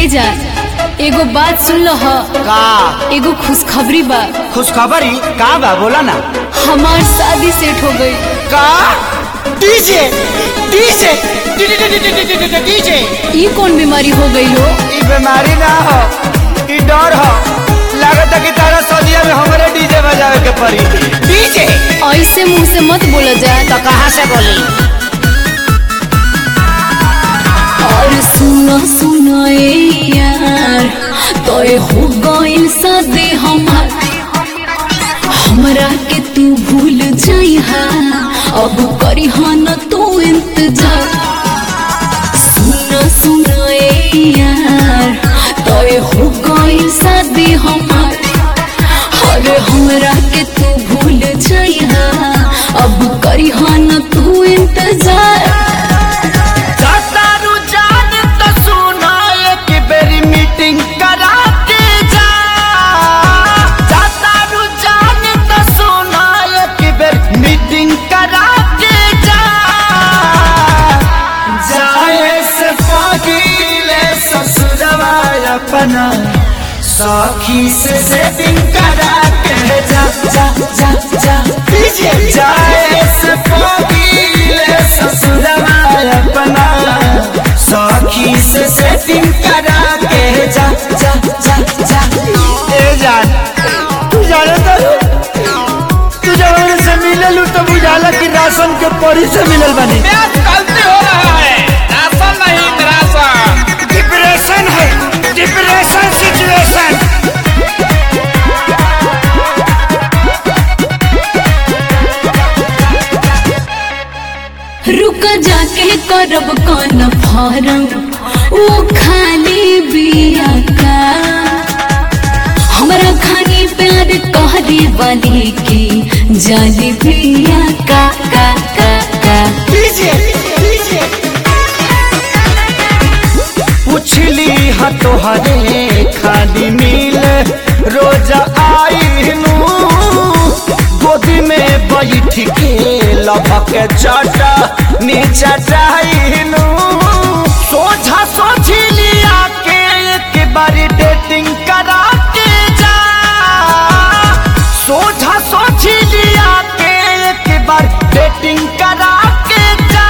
ए जा एगो बात सुन लो ह का एगो खुशखबरी बा। खुशखबरी का बा बोला ना। हमार शादी सेट हो गई। का डीजे डीजे डीजे ई कौन बीमारी हो गई हो? ई बीमारी ना हो, ई डर हो। लागत है कि तारा सदिया में हमारे डीजे बजावे के पड़ी। डीजे ऐसे मुंह से मत बोला जाए। तो कहाँ से बोली? और सुना सुना यार तो हो गई शादी हमार, हमरा के तू भूल जाइहा, अब करी न तू इंतजार। सुना सुना यार तो हो गई शादी हमार, अरे हमरा के तू भूल जाइहा, अब करी न तू इंतजार। अपना सखी से सेटिंग करा के जा जा जा जा डीजे जाए से पगीले ससुरवा अपना सखी से सेटिंग करा के जा जा जा जा। ए जान तू जाने तू जब से मिलल तो बुझाला कि राशन के परी से मिलल बनी। गलती हो रहा है, राशन नहीं राशन। डिप्रेशन है, डिप्रेशन सिचुएशन। रुक जाके करब कौन फारम, वो खाली बिया का हमरा खानी प्यार कहरी वाली की जाली बिया का का का का। डीजे पूछली हा तोहरे खाली मिल रोज आईनू, गोदी में बैठ के लभक चाटा नीचा चाहनू। सोझा सोचली आके एक बारी डेटिंग करा के जा, सोझा सोचली आके एक बार डेटिंग करा के जा।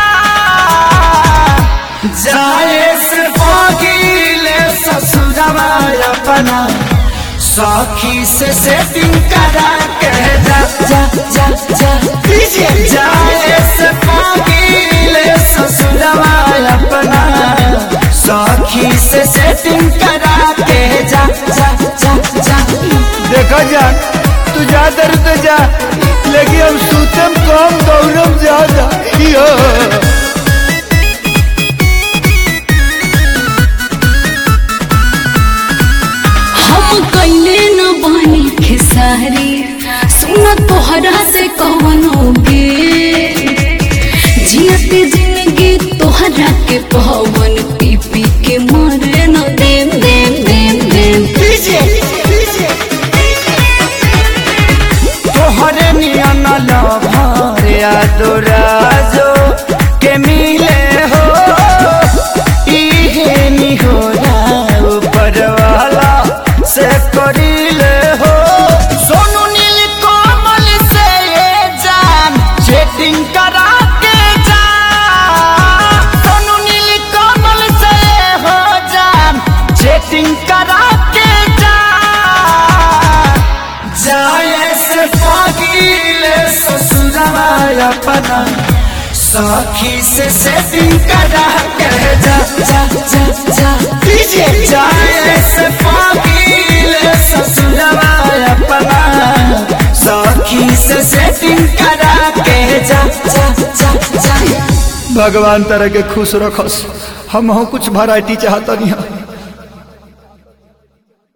जाए से पगीले ससुरवा अपना सखी से सेटिंग करा के जा जा जा जा डीजे जाए से पगीले ससुरवा अपना सखी से सेटिंग करा के जा जा जा जा। देखो जान तू जा दर तो जा, लेकिन हम सूतम कम दौड़म ज्यादा। कैले न बनी खेसारी, सुना तोहरा से कौन होगे, जियते जिंदगी तोहरा के पवन पी पी के मरे न देम देम देम देम। तोहरे नियन लभर यादराजो के मिले हो, इहे निहोरा ऊपर वाला से करीले हो। सोनू नील कोमल से ये जान चेटिंग करा के जा, सोनू नील कोमल से हो जान चेटिंग करा के जा। जाए से पगीले ससुरवा अपना सखी से सेटिंग करा के जा जा जा जा डीजे जाए से पगीले ससुरवा अपना सखी से सेटिंग करा के जा जा जा जा। भगवान तरह के खुश रखस, हम कुछ वैरायटी चाहता नहीं।